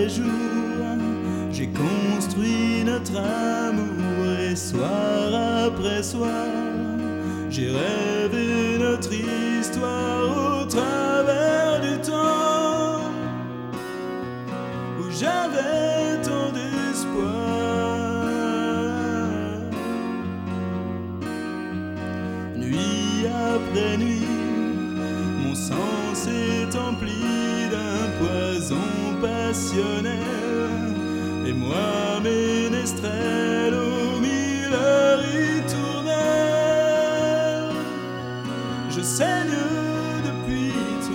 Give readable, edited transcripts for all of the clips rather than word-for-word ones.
après jour, j'ai construit notre amour et soir après soir, j'ai rêvé notre histoire au travers du temps où j'avais tant d'espoir. Nuit après nuit, mon sang s'est empli d'un poison passionnel, et moi, ménestrel aux mille ritournelles, je saigne depuis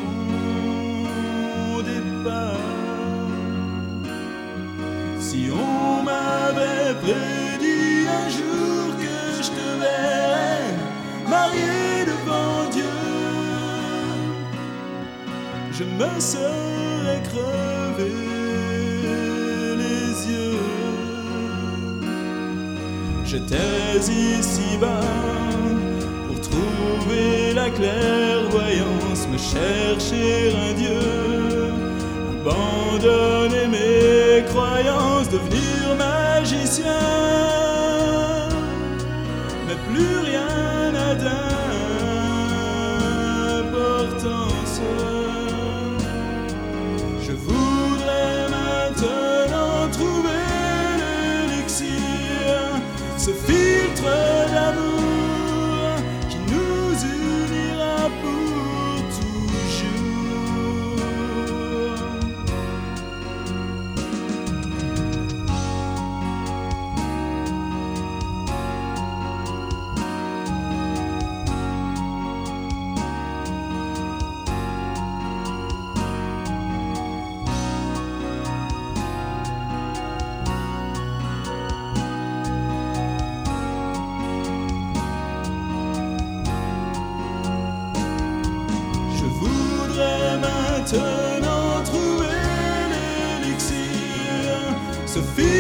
ton départ. Si on m'avait prédit un jour que je te verrais marié devant Dieu, je me serais crevé les yeux. J'étais ici-bas pour trouver la clairvoyance, me chercher un Dieu, abandonner mes croyances, devenir magicien, mais plus rien n'a d'importance. Je voudrais maintenant trouver l'élixir, ce filtre d'amour qui nous unira pour toujours. Maintenant trouver l'élixir, ce fil